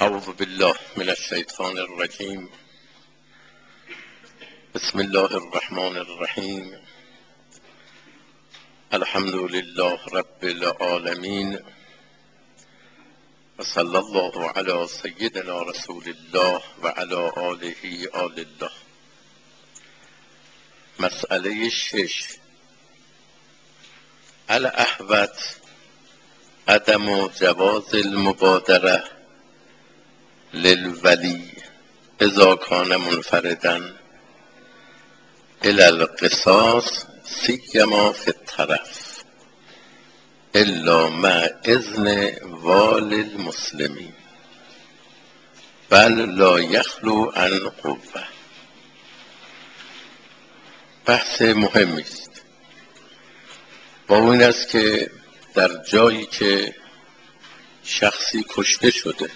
اعوذ بالله من الشیطان الرجیم. بسم الله الرحمن الرحیم. الحمد لله رب العالمین و صلی الله علی سیدنا رسول الله و علی آله آل الله. مسئله 6: الاحوط عدم جواز المبادره للولی اذا کان منفردا الی القصاص سیما فی الترف الا مع اذن والی المسلمین بل لا یخلو عن قوه. بحث مهمی است. با این است که در جایی که شخصی کشته شده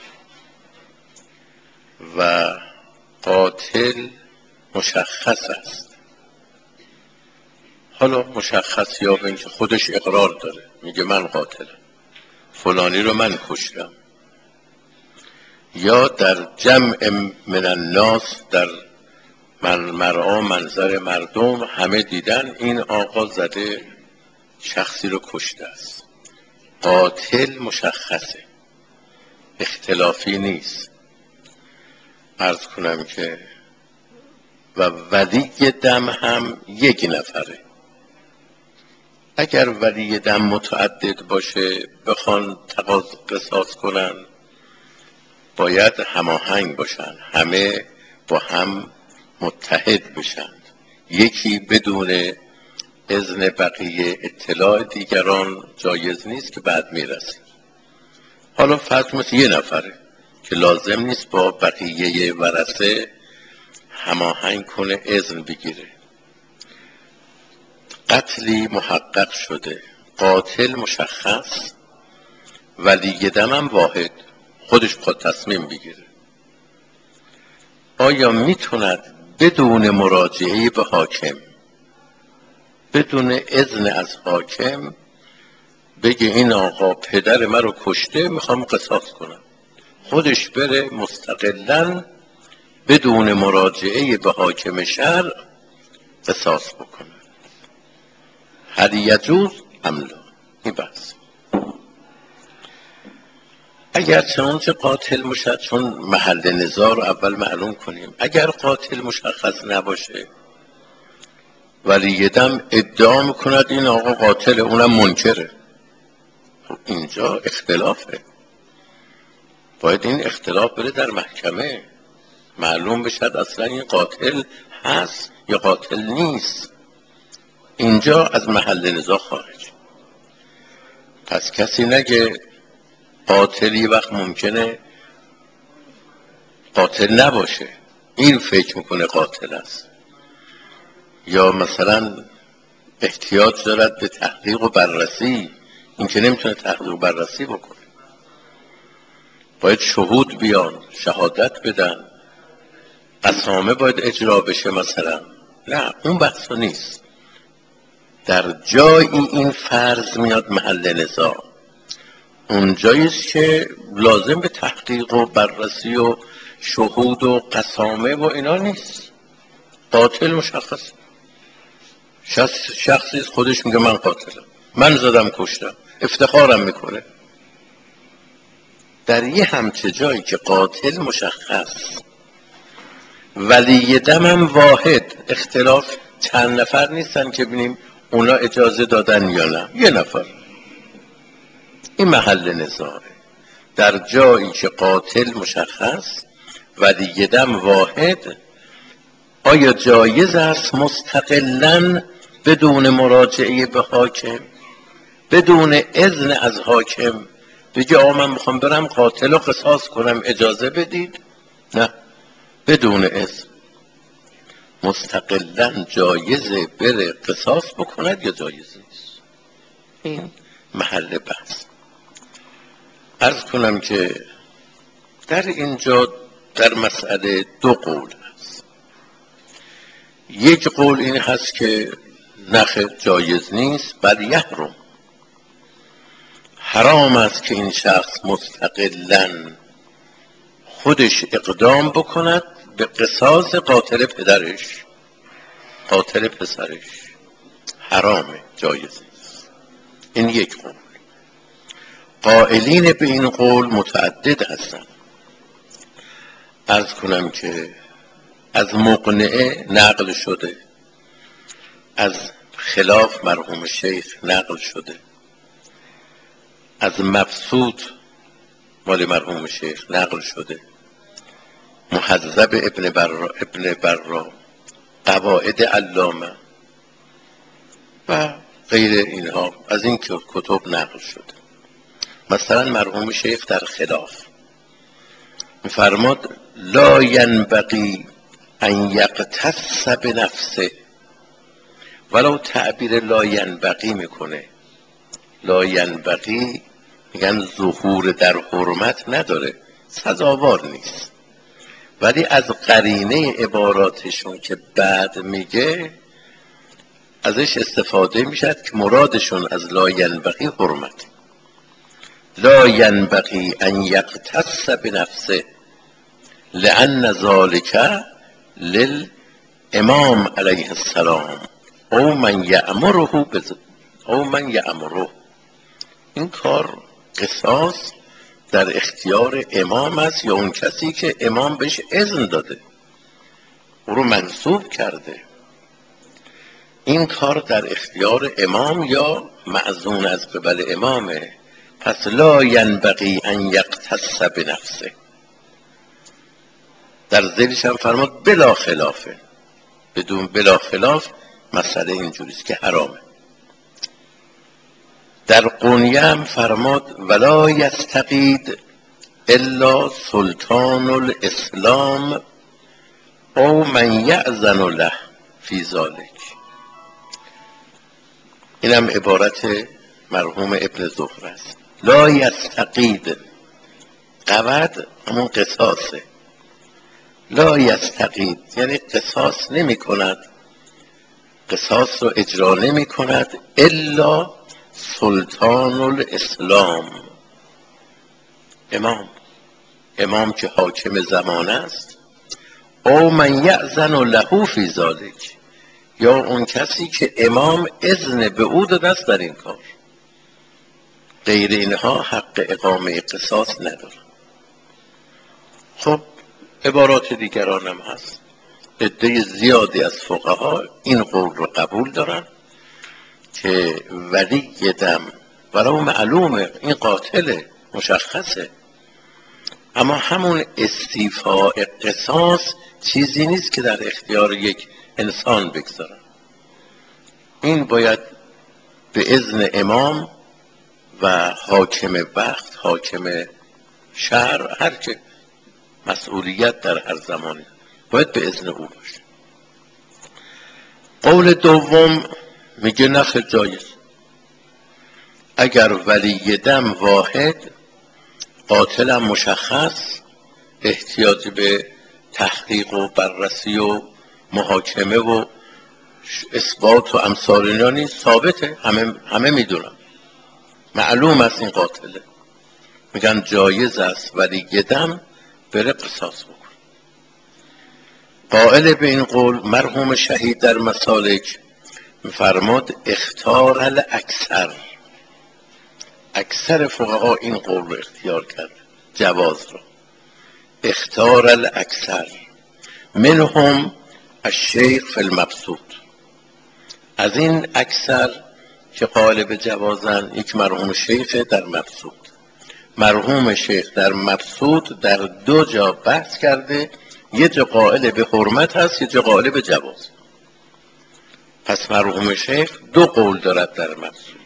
و قاتل مشخص است، حالا مشخص یا به اینکه خودش اقرار داره، میگه من قاتلم، فلانی رو من کشتم، یا در جمع من الناس، در مرعا منظر مردم همه دیدن این آقا زده شخصی رو کشته است، قاتل مشخصه، اختلافی نیست. عرض کنم که و ولی دم هم یک نفره. اگر ولی دم متعدد باشه بخوان قصاص کنن، باید هماهنگ باشن، همه با هم متحد بشن، یکی بدون اذن بقیه اطلاع دیگران جایز نیست که بعد میرسه. حالا فرض مثل یه نفره که لازم نیست با بقیه ورثه هماهنگ کنه، اذن بگیره. قتلی محقق شده، قاتل مشخص، ولی دم هم واحد، خودش خود تصمیم بگیره. آیا میتوند بدون مراجعه به حاکم، بدون اذن از حاکم بگه این آقا پدر من رو کشته میخوام قصاص کنم، خودش بره مستقلاً بدون مراجعه به حاکم شرع قصاص بکنه؟ هل یجوز ام لا؟ این بحث. اگر چنانچه قاتل مشخص، چون محل نزاع رو اول معلوم کنیم، اگر قاتل مشخص نباشه ولی دم ادعا میکند این آقا قاتل، اونم منکره، خب اینجا اختلافه، باید این اختلاف بره در محکمه، معلوم بشد اصلا این قاتل هست یا قاتل نیست. اینجا از محل نزاع خارج. پس کسی نگه قاتلی وقت ممکنه قاتل نباشه، این فکر میکنه قاتل است، یا مثلا احتیاج دارد به تحقیق و بررسی، این که نمیتونه تحقیق و بررسی بکنه، باید شهود بیان شهادت بدن، قسامه باید اجرا بشه مثلا. نه، اون بحثا نیست. در جایی این فرض میاد محل نزاع، اون جاییست که لازم به تحقیق و بررسی و شهود و قسامه و اینا نیست، قاتل مشخص، شخصی خودش میگه من قاتلم، من زدم کشتم، افتخارم میکنه. در یه همچه جایی که قاتل مشخص، ولی دمم واحد، اختلاف چند نفر نیستن که ببینیم اونا اجازه دادن یا نه، یه نفر، این محل نزاعه. در جایی که قاتل مشخص ولی دم واحد، آیا جایز است مستقلاً بدون مراجعه به حاکم، بدون اذن از حاکم بگه آقا من میخوام برم قاتل رو قصاص کنم، اجازه بدید؟ نه، بدون اذن مستقلاً جایزه بره قصاص بکند یا جایز نیست؟ این محل بحث. عرض کنم که در اینجا در مسئله دو قول هست. یک قول این هست که نخیر جایز نیست، بل یحرم، حرام است که این شخص مستقلاً خودش اقدام بکند به قصاص قاتل پدرش، قاتل پسرش، حرامه، جایز نیست. این یک قول. قائلین به این قول متعدد هستند. عرض کنم که از مقنعه نقل شده، از خلاف مرحوم شیخ نقل شده، از مبسوط مال مرحوم شیخ نقل شده، محذب ابن برا، قواعد علامه و غیر اینها از این کتب نقل شده. مثلا مرحوم شیخ در خلاف می‌فرماد لا ینبغی ان یقتص بنفسه، ولو تعبیر لا ینبغی میکنه. لا ینبغی میگن ظهور در حرمت نداره، سزاوار نیست، ولی از قرینه عباراتشون که بعد میگه ازش استفاده میشد که مرادشون از لا ینبغی حرمت. لا ینبغی ان یقتص بنفسه لان ذلک للامام علیه السلام او من یأمره او من یأمره. این کار قصاص در اختیار امام است یا اون کسی که امام بهش اذن داده، او رو منصوب کرده. این کار در اختیار امام یا معزون از قبل امامه. پس لا ینبغی ان یقتص بنفسه. در ذیلش هم فرمود بلا خلافه، بدون بلا خلاف مسئله اینجوریست که حرامه. در قونیه هم فرمود ولا یستقید الا سلطان الاسلام او من یأذن له فی ذلک. اینم عبارت مرحوم ابن زهره است. لا یستقید، قود همون قصاصه. لا یستقید یعنی قصاص نمی کند، قصاص رو اجرا نمی کند الا سلطان الاسلام، امام که حاکم زمانه است، او من یأذن له فی ذلک، یا اون کسی که امام اذن به او داده است در این کار. غیر اینها حق اقامه قصاص نداره. خب عبارات دیگران هم هست. عده زیادی از فقها این قول رو قبول دارن که ولی دم ولو معلومه این قاتله مشخصه، اما همون استیفاء قصاص چیزی نیست که در اختیار یک انسان بگذارن. این باید به اذن امام و حاکم وقت، حاکم شهر، هر که مسئولیت در هر زمانی باید به اذن او باشه. قول دوم میگه نخ جایز. اگر ولی دم واحد، قاتلم مشخص، احتیاج به تحقیق و بررسی و محاکمه و اثبات و امثال اینا نیست، ثابته، همه میدونن، معلوم است این قاتله، میگن جایز است ولی دم بره قصاص بکن. قائل به این قول مرحوم شهید در مسالک میفرماد اختار الاکثر، اکثر فقها این قول رو اختیار کرد، جواز رو. اختار الاکثر منهم الشیخ فی المبسوط. از این اکثر که قائل به جوازن یک مرحوم شیخ در مبسوط. مرحوم شیخ در مبسوط در دو جا بحث کرده، یه جا قائل به حرمت هست، یه جا قائل به جواز. پس مرحوم شیخ دو قول دارد در مبسوط.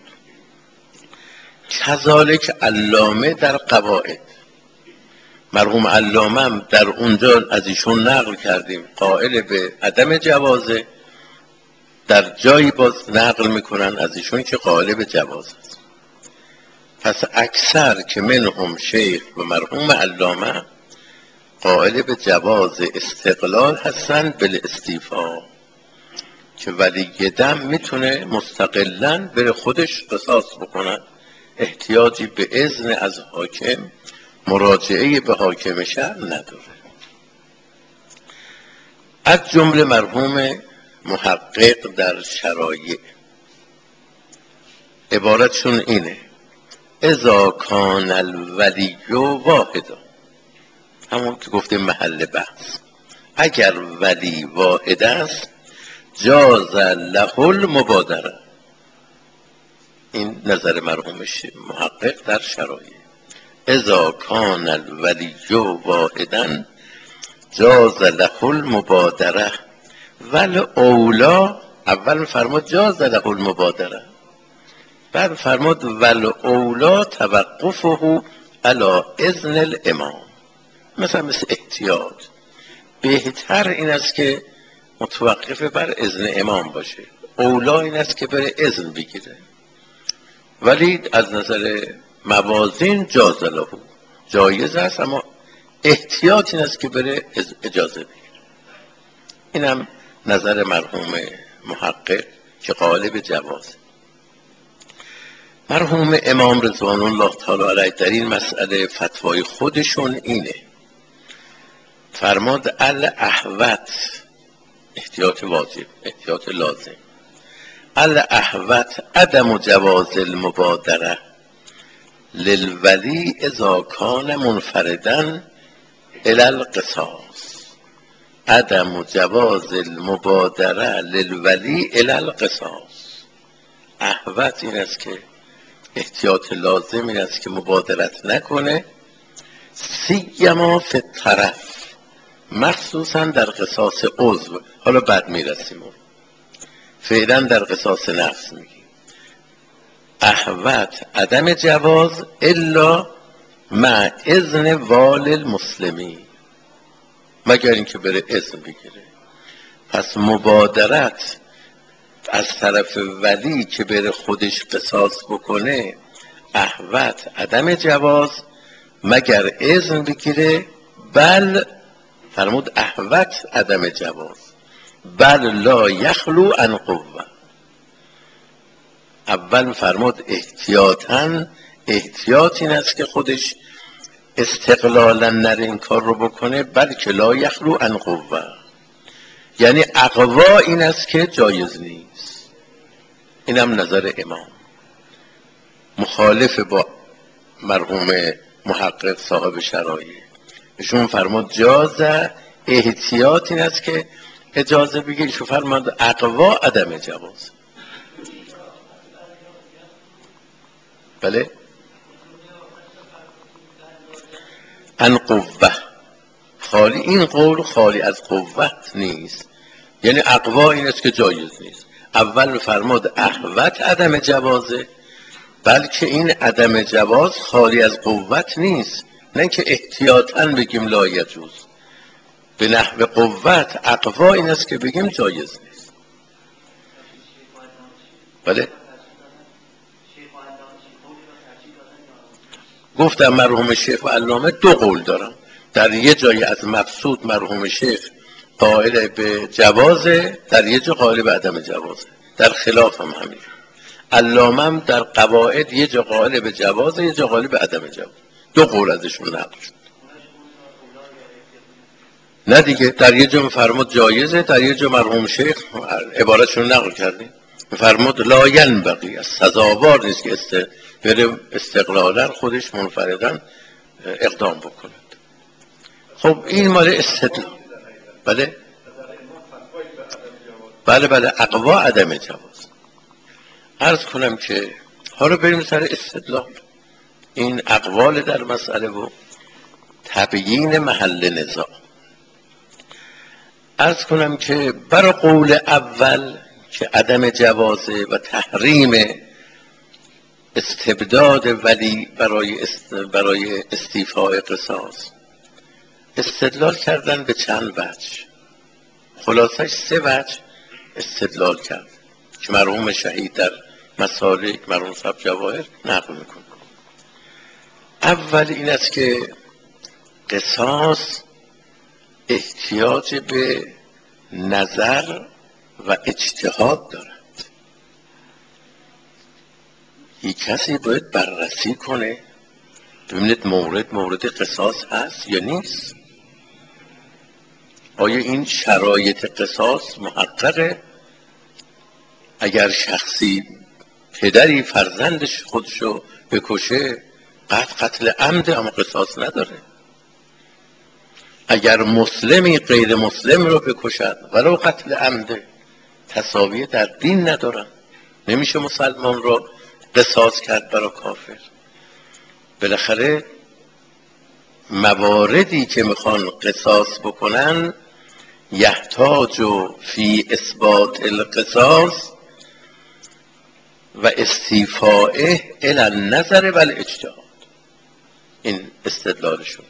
کذالک علامه در قواعد. مرحوم علامه هم در اونجا از ایشون نقل کردیم قائل به عدم جوازه، در جایی باز نقل میکنن از ایشون که قائل به جواز است. پس اکثر که منهم شیخ و مرحوم علامه قائل به جواز استقلال هستن بالاستیفاء، که ولی دم میتونه مستقلاً بره خودش قصاص بکنن، احتیاجی به اذن از حاکم مراجعه به حاکم شهر نداره. از جمله مرحوم محقق در شرایع عبارتشون اینه: اذا کان الولی واحدا، همون که گفته محل بحث، اگر ولی واحد است جاز له المبادره. این نظر مرحوم محقق در شرایع. اذا کان الولی واحدا جاز له المبادره ول اولا. اول فرمود جاز له المبادره، بعد فرمود ول اولا توقفه علی اذن الامام. مثل احتیاط، بهتر این است که متوقف بر اذن امام باشه، اولا این است که بره اذن بگیره. ولی از نظر موازین جاز له، جایز است، اما احتیاط این است که بره اجازه بگیره. اینم نظر مرحوم محقق که قالب جواز. مرحوم امام رضوان الله تعالی علیه در این مسئله فتوای خودشون اینه، فرماد الاحوط، احتیاط واجب، احتیاط لازم، الاحوط عدم جواز المبادره للولی اذا کان منفردا الی القصاص. عدم جواز المبادره للولی الی القصاص. احوط این است که احتیاط لازم این است که مبادرت نکنه، سیما فی الطرف، مخصوصا در قصاص عضو. حالا بعد میرسیم، فعلا در قصاص نفس میگیم. احوط عدم جواز الا مع اذن والی المسلمین، مگر اینکه بره اذن بگیره. پس مبادرت از طرف ولی که بره خودش قصاص بکنه احوط عدم جواز مگر اذن بگیره. بل فرمود احوط عدم جواز بل لا یخلو عن قوه. اول فرمود احتیاطاً، احتیاط این است که خودش استقلالا نره این کار رو بکنه، بلکه لا یخلو عن قوه، یعنی اقوا این است که جایز نیست. اینم نظر امام، مخالف با مرحوم محقق صاحب شرایع. ایشون فرمود جازه، احتیاط این است که اجازه بگیر. ایشون فرمود اقوا عدم جواز. بله، عن قوه، خالی، این قول خالی از قوت نیست، یعنی اقوا این است که جایز نیست. اول فرمود احوط عدم جوازه، بلکه این عدم جواز خالی از قوت نیست، نه که احتیاطاً بگیم لا یجوز. به نحو قوت اقوا این است که بگیم جایز نیست. بله، گفتم مرحوم شیخ و علامه دو قول دارم. در یه جای از مبسوط مرحوم شیخ قائل به جوازه، در یه جا قائل به عدم جوازه، در خلاف هم همین. علامه هم در قواعد یه جا قائل به جوازه، یه جا قائل به عدم جواز. دو قول ازشون نقل شد. نه دیگه، در یه جا فرمود جایزه، در یه جا مرحوم شیخ عبارتشون نقل کردیم فرمود لا ینبغی، از سزاوار نیست که بره استقلالا خودش منفردن اقدام بکند. خب این مال استدلال. بله بله اقوا عدم جواز. عرض کنم که حالا بریم سر استدلال این اقوال در مسئله و تبیین محل نزاع. عرض کنم که برای قول اول که عدم جوازه و تحریم استبداد ولی برای استیفاء قصاص استدلال کردن به چند وجه، خلاصش 3 وجه استدلال کرد که مرحوم شهید در مسالک، مرحوم صاحب جواهر نقل میکنه. اول این است که قصاص احتیاج به نظر و اجتهاد دارد. یک کسی باید بررسی کنه ببینید مورد قصاص هست یا نیست؟ آیا این شرایط قصاص محققه؟ اگر شخصی پدری فرزندش خودشو بکشه قتل عمد، اما قصاص نداره. اگر مسلمی غیر مسلم رو بکشد ولو قتل عمد، تساوی در دین ندارن. نمیشه مسلمان رو قصاص کرد برای کافر. بالاخره مواردی که میخوان قصاص بکنن یحتاج فی اثبات القصاص و استیفائه الی النظر و الاجتهاد. این استدلالشون.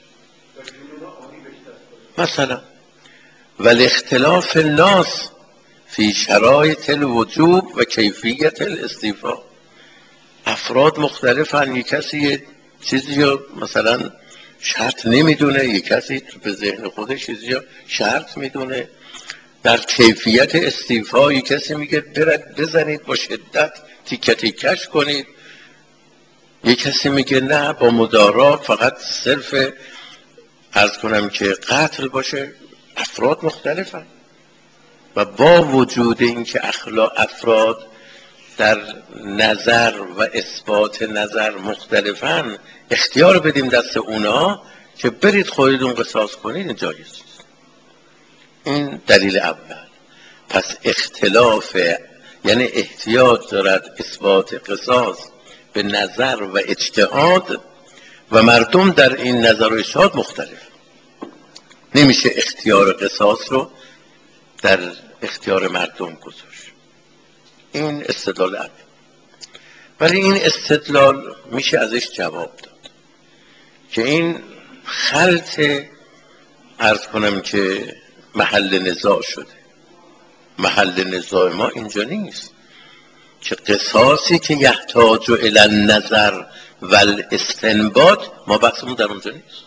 مثلا والاختلاف الناس فی شرایط الوجوب و کیفیت الاستیفاء. افراد مختلفن، یک کسی یه چیزی رو مثلا شرط نمیدونه، یک کسی به ذهن خودش چیزی رو شرط میدونه. در کیفیت استیفا یک کسی میگه بزنید با شدت، تیکه تیکش کنید، یک کسی میگه نه با مدارا، فقط صرف عرض کنم که قتل باشه. افراد مختلفن و با وجود اینکه افراد در نظر و اثبات نظر مختلفن، اختیار بدیم دست اونا که برید خودتون قصاص کنید، این جایز نیست. این دلیل اول. پس اختلاف یعنی احتیاج دارد اثبات قصاص به نظر و اجتهاد و مردم در این نظر و اجتهاد مختلف. نمیشه اختیار قصاص رو در اختیار مردم گذاشت. این استدلال اول. ولی این استدلال میشه ازش جواب داد که این خلط عرض کنم که محل نزاع شده. محل نزاع ما اینجا نیست که قصاصی که یحتاج الی النظر و الاستنباط، ما بحثمون در اونجا نیست.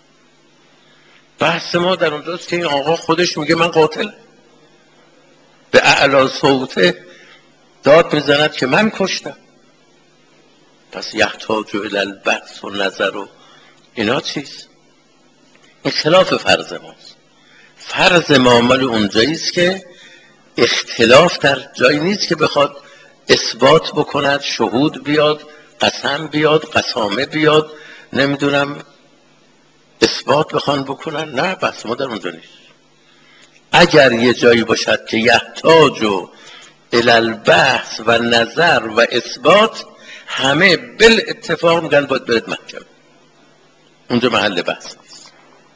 بحث ما در اونجاست که این آقا خودش میگه من قاتل، به اعلی صوته داد میزند که من کشتم. پس یحتاج الی البحث و نظر و اینا چیست؟ این خلاف فرض ماست. فرض ما مال اونجاییست که اختلاف در جایی نیست که بخواد اثبات بکند، شهود بیاد، قسم بیاد، قسامه بیاد، نمیدونم اثبات بخوان بکنن. نه، بحث ما در اونجا نیست. اگر یه جایی باشد که یحتاج الی البحث و نظر و اثبات، همه بالاتفاق میگن باید برید محکمه. اونجا محل بحث نیست.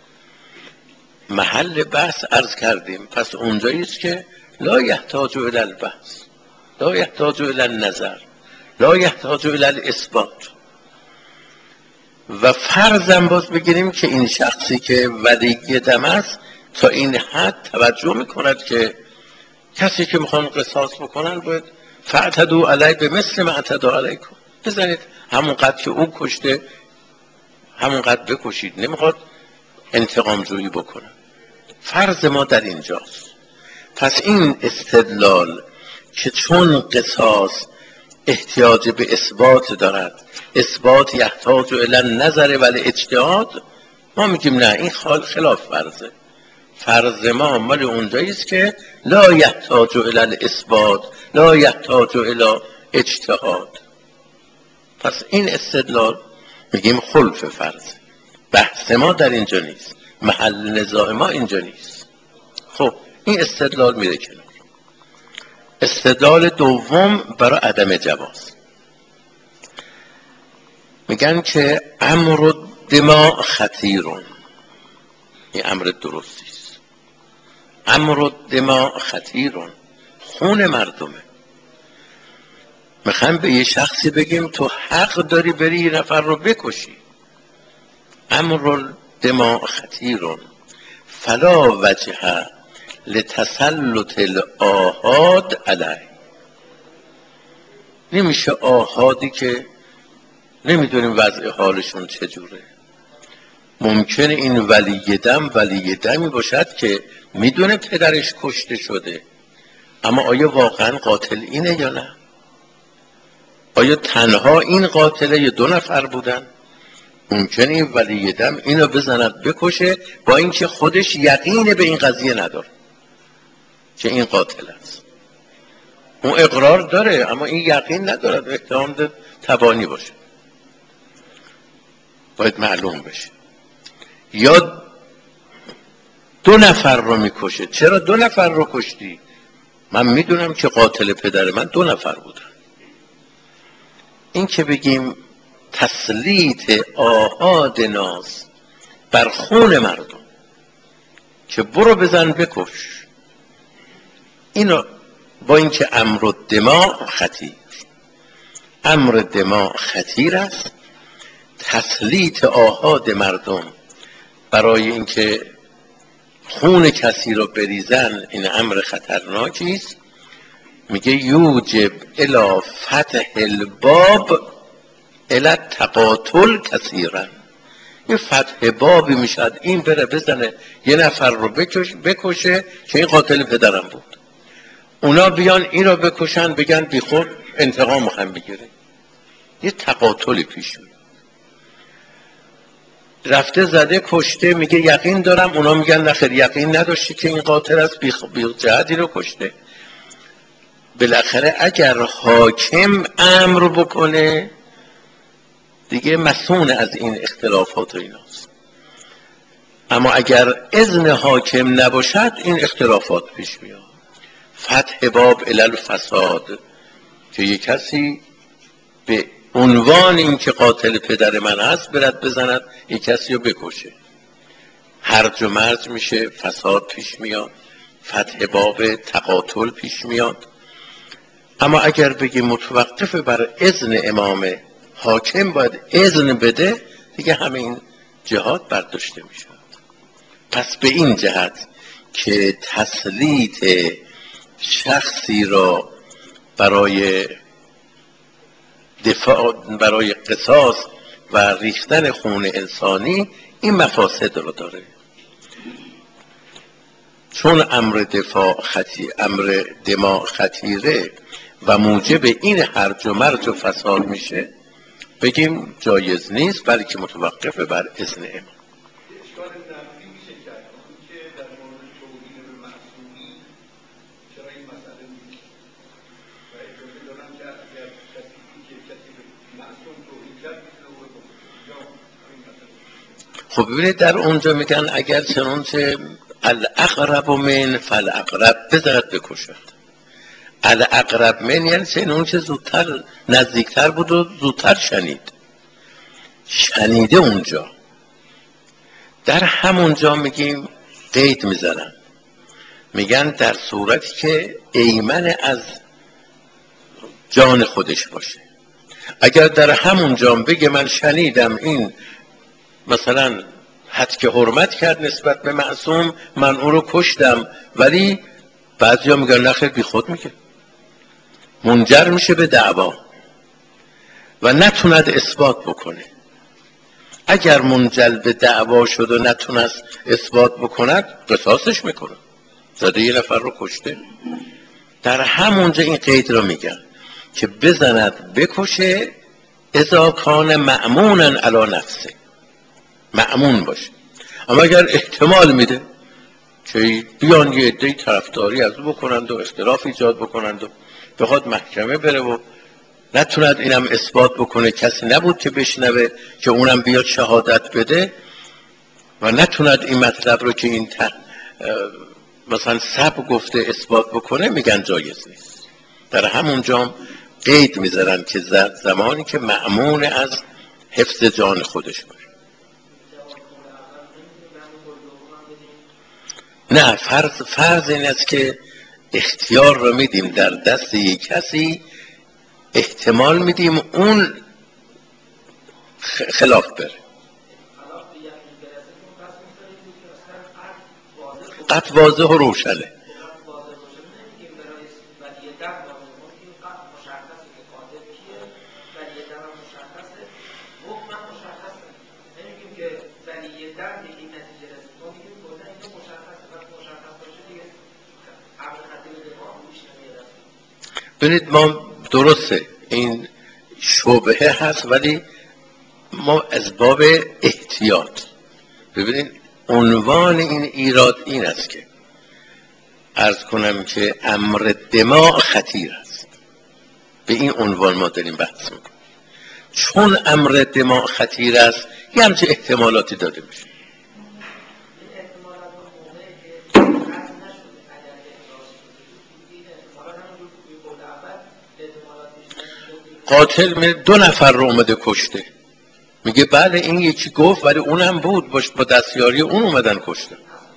محل بحث عرض کردیم پس اونجاییست که لا یحتاج الی البحث، لا یحتاج الی النظر، لا یحتاج الی الاثبات. و فرضم باز بگیریم که این شخصی که ولی دم است تا این حد توجه میکند که کسی که میخوان قصاص بکنن باید فاعتدوا علی به مثل ما اعتدوا علیکم، بزنید همون قد که او کشته همون قد بکشید. نمیخواد انتقام جویی بکنه. فرض ما در اینجاست. پس این استدلال که چون قصاص احتیاج به اثبات دارد، اثبات یحتاج الی النظر و الاجتهاد، ما میگیم نه، این خلاف فرضه. فرض ما مال اونجاییست که لا یحتاج الی الاثبات، لا یحتاج الی اجتهاد. پس این استدلال میگیم خلف فرض. بحث ما در اینجا نیست، محل نزاع ما اینجا نیست. خب این استدلال میره کنار. استدلال دوم برای عدم جواز، میگن که امر الدماء خطیرون. این امر درستیست. امر الدماء خطیرون، خون مردمه. میخوایم به یه شخصی بگیم تو حق داری بری یه نفر رو بکشی. امر الدماء خطیرون فلا وجه لتسلط الاحاد علیه. نمیشه آحادی که نمیدونیم وضع حالشون چجوره. ممکنه این ولی دمی باشد که میدونه پدرش کشته شده، اما آیا واقعا قاتل اینه یا نه؟ آیا تنها این قاتله یا دو نفر بودن؟ ممکنه این ولی دم اینو بزند بکشه با اینکه خودش یقین به این قضیه نداره که این قاتل است. اون اقرار داره اما این یقین نداره، احتمال داره تبانی باشه، باید معلوم بشه. یا 2 نفر رو میکشه. چرا 2 نفر رو کشتی؟ من میدونم که قاتل پدر من 2 نفر بودن. این که بگیم تسلیط آحاد ناز بر خون مردم که برو بزن بکش، اینو با اینکه امر دماء خطیر است، تسلیط آحاد مردم برای اینکه خون کسی رو بریزن این امر خطرناکی است. میگه یوجب الی فتح الباب الی تقاتل کثیرا. این فتح بابی میشد این بره بزنه یه نفر رو بکشه که این قاتل پدرم بود، اونا بیان این رو بکشن بگن بی خود انتقام هم بگیره، یه تقاتلی پیش میاد. رفته زده کشته میگه یقین دارم، اونا میگن نخیر یقین نداشتی که این قاتل است، بی جهتی رو کشته. بالاخره اگر حاکم امر بکنه دیگه مسئول از این اختلافات و ایناست، اما اگر اذن حاکم نباشد این اختلافات پیش میاد. فتح باب الی الفساد، که یک کسی به عنوان این که قاتل پدر من هست برد بزند یک کسی رو بکشه، هرج و مرج میشه، فساد پیش میاد، فتح باب تقاتل پیش میاد. اما اگر بگی متوقف بر اذن امام حاکم باید اذن بده، دیگه همه این جهات برداشته میشه. پس به این جهت که تسلیط شخصی را برای دفاع، برای قصاص و ریختن خون انسانی این مفاسد رو داره. چون امر دماء خطیره و موجب این هرج و مرج و فساد میشه، بگیم جایز نیست، بلکه متوقف بر اذن امام. اشکال نفی میشه کرد که در مورد توهین به معصومی چرا این مسئله نیست و اجازه دارن که اگر کسی به معصوم توهین کرد میتونه او رو بکشه. یا همین مسئله. خب ببینید در اونجا میگن اگر چنانچه الاقرب من فالاقرب بزند بکشد. الاقرب من یعنی چنانچه زودتر نزدیکتر بود و زودتر شنیده اونجا. در همونجا میگیم قید میزنن، میگن در صورتی که ایمن از جان خودش باشه. اگر در همونجا بگه من شنیدم این مثلا حد که حرمت کرد نسبت به معصوم، من او رو کشتم، ولی بعضیا میگن نخیر بی خود میگه، منجر میشه به دعوا و نتوند اثبات بکنه. اگر منجر به دعوا شد و نتونست اثبات بکند قصاصش میکنه، زده یه نفر رو کشته. در همونجا این قید رو میگن که بزند بکشه اذا کان مأمونا علی نفسه، مأمون باشه. اما اگر احتمال میده که بیان یه عده طرفداری از او بکنند و اختلاف ایجاد بکنند و بخواد محکمه بره و نتوند اینم اثبات بکنه، کسی نبود که بشنوه که اونم بیاد شهادت بده و نتوند این مطلب رو که این مثلا سب گفته اثبات بکنه، میگن جایز نیست. در همون جام قید میذارن که زمانی که مأمون از حفظ جان خودش باشه. نه، فرض این است که اختیار رو میدیم در دست یک کسی، احتمال میدیم اون خلاف بره. قط واضح و روشنه. ببینید ما درسته این شبهه هست، ولی ما از باب احتیاط، ببینید عنوان این ایراد این است که عرض کنم که امر دماغ خطیر است. به این عنوان ما داریم بحث میکنیم. چون امر دماغ خطیر است یه همچه احتمالاتی داده میشه. قاتل 2 نفر رو اومده کشته، میگه بله این یکی گفت ولی اونم بود با دستیاری اون اومدن کشته.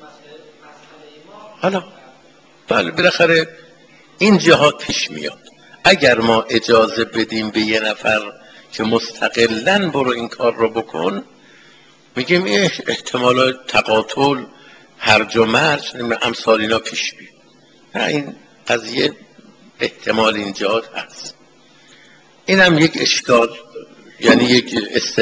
حالا بله بالاخره این جهات پیش میاد. اگر ما اجازه بدیم به یه نفر که مستقلاً برو این کار رو بکن، میگیم این احتمال تقاتل، هرج و مرج امثال اینا پیش بیاد. نه، این قضیه احتمال اینجا هست. این هم یک اشکال، یعنی یک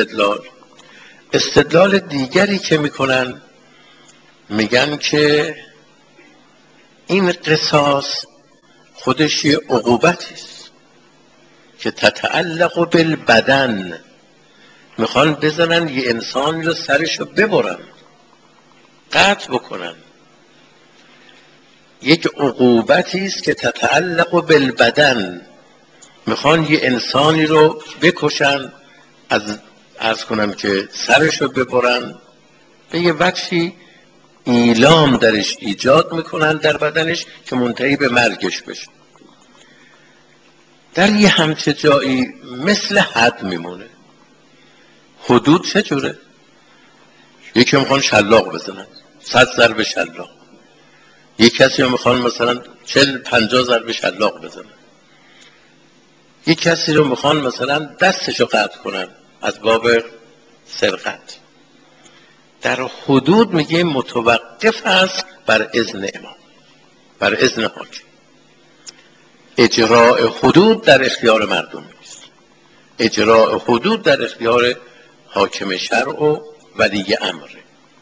استدلال دیگری که میکنن، میگن که این قصاص خودش یه عقوبتی است که تتعلق بالبدن. میخوان بزنن یه انسان رو سرشو ببرن، قطع بکنن. یک عقوبتی است که تتعلق بالبدن، میخوان یه انسانی رو بکشن، عرض کنم که سرشو ببرن، به یه وجهی ایلام درش ایجاد میکنن در بدنش که منتهی به مرگش بشه. در یه همچه جایی مثل حد میمونه. حدود چجوره؟ یکی میخوان شلاق بزنن، 100 ضرب شلاق. یک کسی رو میخوان مثلا 40-50 ضرب شلاق بزنن. یک کسی رو میخوان مثلا دستشو قطع کنن از باب سرقت. در حدود میگه متوقف است بر اذن امام، بر اذن حاکم. اجراء حدود در اختیار مردم نیست. اجراء حدود در اختیار حاکم شرع و ولی امره.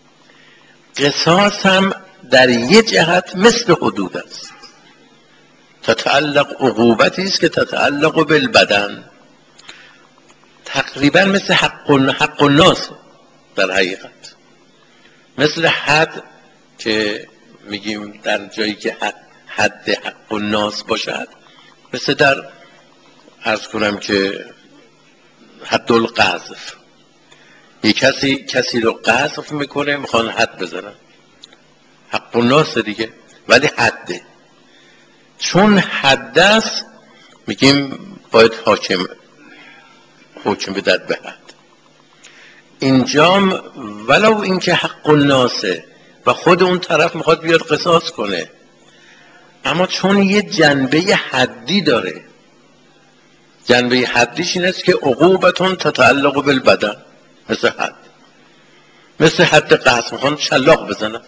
قصاص هم در یه جهت مثل حدود است. تتعلق عقوبتی است که تتعلق بالبدن، تقریبا مثل حق الناس در حقیقت. مثل حد که میگیم در جایی که حد حق الناس باشد، مثل در عرض کنم که حد القذف. یک کسی رو قذف میکنه، میخوان حد بزنن، حق الناس دیگه ولی حده. چون حد است میگیم باید حکم بدهد به حد. اینجام ولو اینکه حق الناسه و خود اون طرف میخواد بیاد قصاص کنه، اما چون یه جنبه حدی داره، جنبه حدیش این است که عقوبتون تتعلق بالبدن، مثل حد قصد میخوان شلاق بزنن.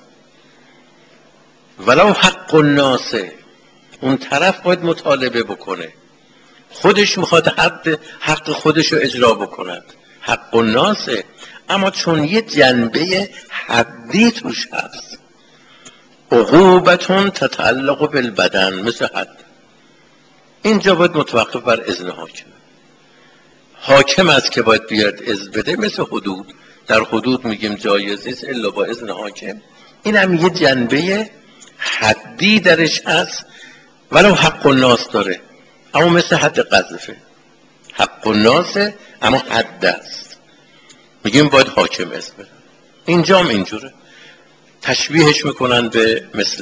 ولو حق الناسه، اون طرف باید مطالبه بکنه، خودش میخواد حق خودش رو اجرا بکند، حق الناسه، اما چون یه جنبه حدی توش هست، عقوبتون تتعلق بالبدن مثل حد، اینجا باید متوقف بر اذن حاکم. حاکم است که باید بیاد اذن بده. مثل حدود، در حدود میگیم جایز نیست الا با اذن حاکم. این هم یه جنبه حدی درش هست، ولو حق الناس داره، اما مثل حد قذفه. حق الناسه اما حد است، میگیم باید حاکم اذن بده. اینجام اینجوره، تشبیهش میکنن به مثل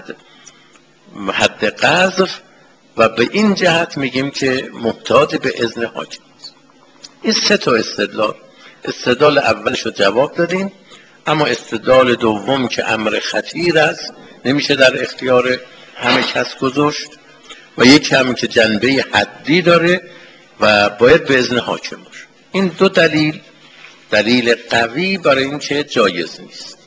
حد قذف، و به این جهت میگیم که محتاج به اذن حاکم است. این 3 تا استدلال اولش رو جواب دادیم. اما استدلال دوم که امر خطیر است، نمیشه در اختیار همه کس گذاشت، و یک هم که جنبه حدی داره و باید به اذن حاکم باشه. این 2 دلیل قوی برای این که جایز نیست.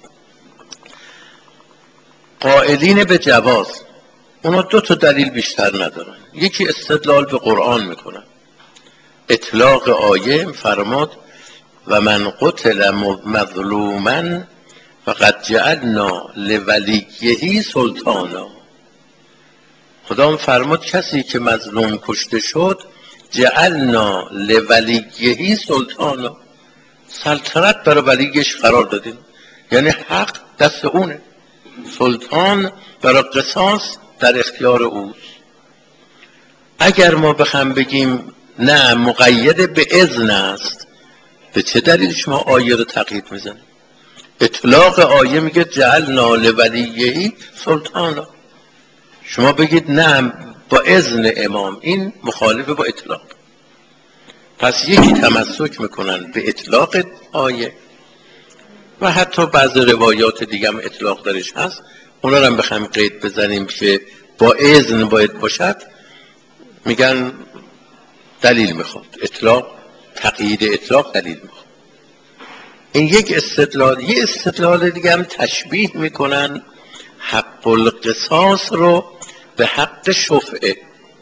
قائلین به جواز اونا 2 تا دلیل بیشتر ندارن. یکی استدلال به قرآن میکنن. اطلاق آیه فرماد و من قتل مظلوما فقد جعلنا لولیه سلطانا. خدا فرمود کسی که مظلوم کشته شد، جعلنا لولیه سلطانا، سلطنت برای ولیش قرار دادیم، یعنی حق دست اونه. سلطان برای قصاص در اختیار اوست. اگر ما بخوام بگیم نه مقید به اذن است، به چه دلیل شما آیه رو تقیید میزنید؟ اطلاق آیه میگه جعلنا لولیه سلطانا، شما بگید نه با اذن امام، این مخالف با اطلاق. پس یکی تمسک میکنن به اطلاق آیه و حتی بعض روایات دیگه هم اطلاق درش هست، اونا رو هم بخوایم قید بزنیم که با اذن باید باشد، میگن دلیل میخواد، اطلاق تقیید اطلاق دلیل میخواد. این یک استدلال. یه استدلال دیگه هم تشبیه میکنن حق القصاص رو به حق شفعه.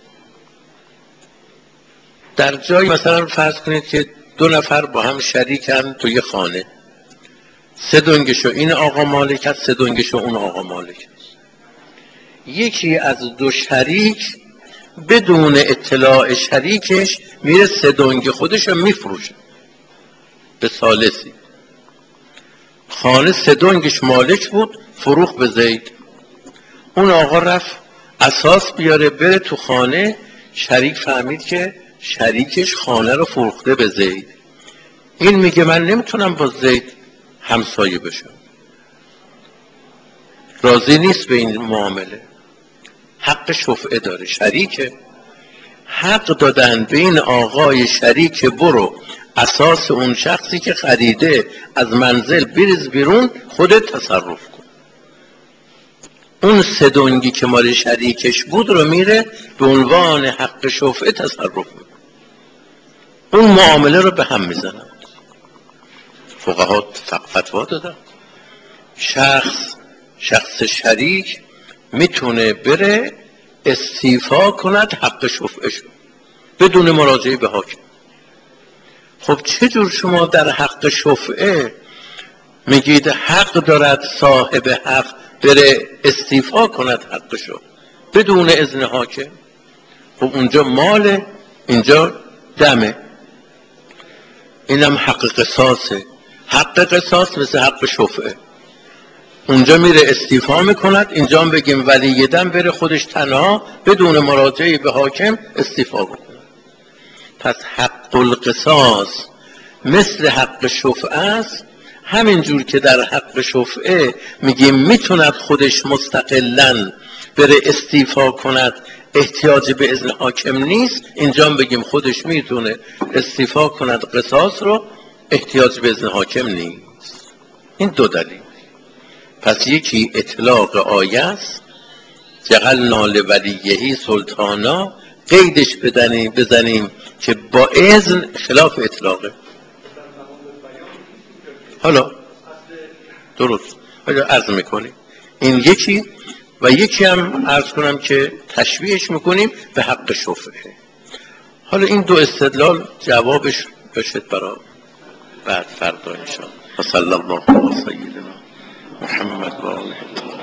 در جایی مثلا فرض کنید که دو نفر با هم شریکن توی خانه، سه دنگشو این آقا مالک است، سه دنگشو اون آقا مالک است. یکی از دو شریک بدون اطلاع شریکش میره سه دنگ خودشو میفروشه به ثالثی. خانه سه دنگش مالک بود، فروخت به زید. اون آقا رفت اساس بیاره بره تو خانه، شریک فهمید که شریکش خانه رو فروخته به زید. این میگه من نمیتونم با زید همسایه بشم، راضی نیست به این معامله، حق شفعه داره، شریکه. حق دادن به این آقای شریک برو اساس اون شخصی که خریده از منزل بریز بیرون، خودت تصرف کن. اون سه دنگی که مال شریکش بود رو میره به عنوان حق شفعه تصرف میکنه، اون معامله رو به هم میزنن. فقها فتوا دادن شخص شریک میتونه بره استیفا کند حق شفعه شو بدون مراجعه به حاکم. خب چجور شما در حق شفعه میگید حق دارد صاحب حق بره استیفا کند حقشو بدون اذن حاکم؟ خب اونجا ماله، اینجا دمه، اینم حق قصاصه. حق قصاص مثل حق شفعه، اونجا میره استیفا میکند، اینجا هم بگیم ولی دم بره خودش تنها بدون مراجعه به حاکم استیفا بکنه. پس حق القصاص مثل حق شفعه است. همین جور که در حق شفعه میگیم میتوند خودش مستقلاً بره استیفا کند، احتیاج به اذن حاکم نیست، اینجا هم بگیم خودش میتونه استیفا کند قصاص رو، احتیاج به اذن حاکم نیست. این دو دلیل. پس یکی اطلاق آیه است، جعلنا لولیه سلطانا، قیدش بزنیم که با اذن، خلاف اطلاقه. حالا درست عرض میکنیم این یکی، و یکی هم عرض کنم که تشبیهش میکنیم به حق شفعه. حالا این دو استدلال جوابش بشد برای بعد فردا انشاءالله. صلی الله علی سیدنا محمد و آله.